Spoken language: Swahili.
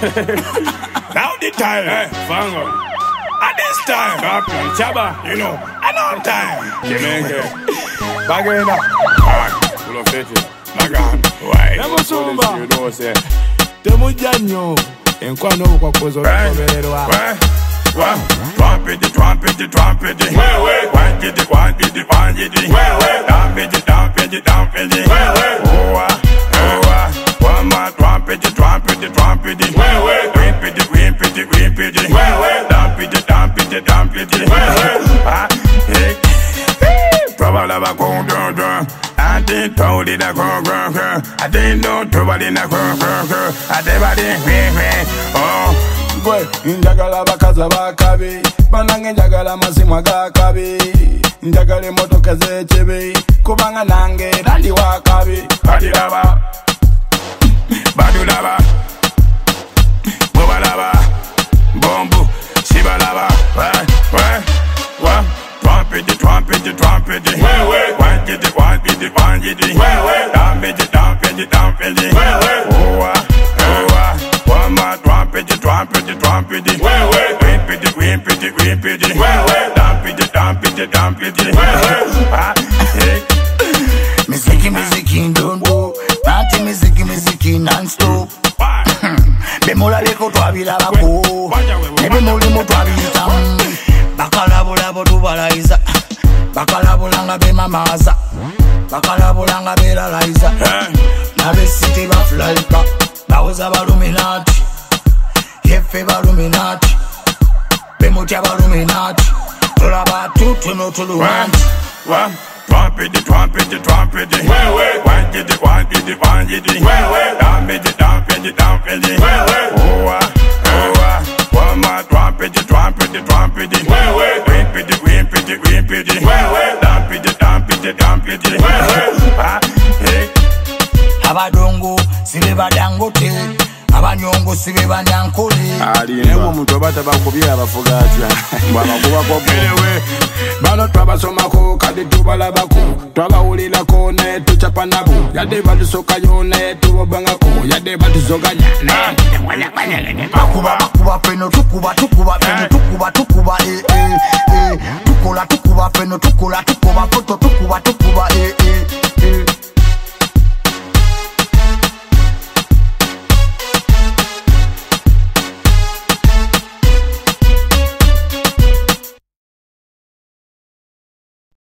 Now the time, Fango. At this time, Chaba, you know, I know time. Jamaica. Bagana. Full of it. Bagan. Why? Never so bad. You know, say. Temujanyo. Enkwano kwa kozo kobererwa. Trumpet. One more trumpet. Trouble never go down. I didn't told it a go. I didn't know trouble in a go. I never did. Oh. Boy, njagala bakaza bakabi banange njagala mazima gakabi njagala motoka zechebe kubanga nange dali wakabi badilaba bobalaba bombu sibalaba trumpet Miziki ndondo Nati miziki non-stop Bemola leko twabila bako Nebe mulimo twabita Bakalabulabo tubalaiza Bakalabulanga be mamaza Bakalabulanga be lalaiza Nabe city baflaika Bawoza baluminati Yefe baluminati Bemutia baluminati Tulaba tutuno tuluwanti Trumpet. One more trumpet. Abadongo sibe badangote abanyongo sibe banyankole newo omuntu obata bakubira abafugati bwamakuba ko belewe bano twabasomako kadi tubalabako twabawulirako naye tucapa nabo yadde batusoka yona tubobangako yadde batuzoganya bakuba feno tukuba feno tukuba tukola feno tukuba foto tukuba